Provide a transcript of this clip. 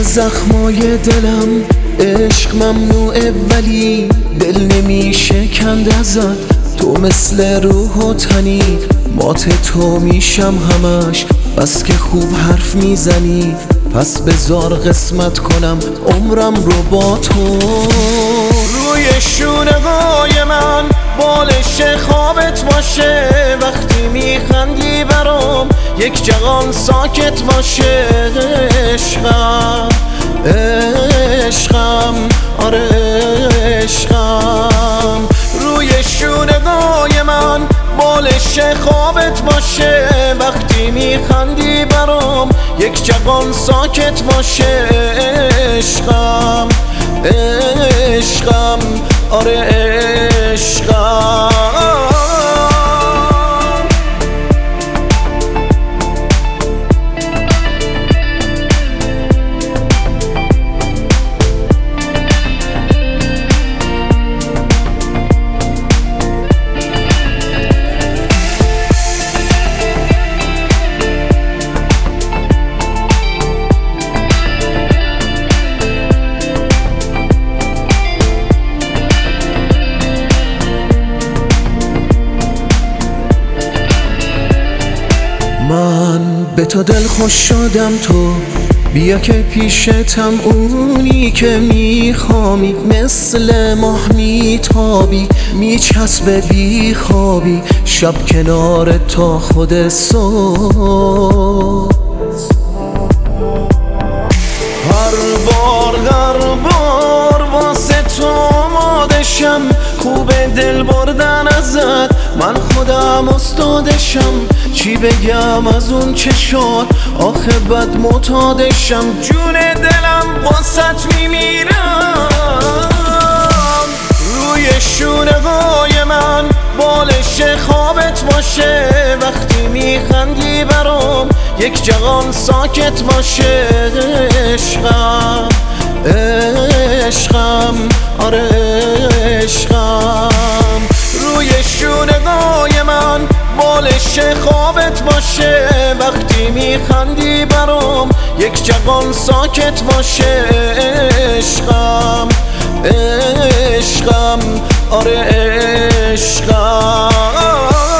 زخمای دلم عشق ممنوعه ولی دل نمیشه کند ازت. تو مثل روح و تنی مات تو میشم همش، بس که خوب حرف میزنی پس بذار قسمت کنم عمرم رو با تو. روی شونه‌های من بالش خوابت باشه، وقتی میخندی برام یک جهان ساکت باشه. عشقم عشقم آره عشقم، روی شونه‌های من بالش خوابت باشه، وقتی میخندی برام یک جهان ساکت باشه. عشقم عشقم آره عشقم. من به تو دل خوش شدم، تو بیا که پیشتم اونی که میخوامی، مثل ماه میتابی میچسبه بی خوابی، شب کنار تا خود صبح. هر بار واسه تو آمادشم، خوب دل بردن ازت من خودم استادشم. چی بگم از اون چشات آخه بد معتادشم، جون دلم واسط میمیرم. روی شونه‌های من بالش خوابت باشه، وقتی میخندی برام یک جهان ساکت باشه. عشقم عشقم آره عشقم، روی شونه‌های من بالش خوابت باشه، وقتی میخندی برام یک جهان ساکت باشه. عشقم عشقم آره عشقم.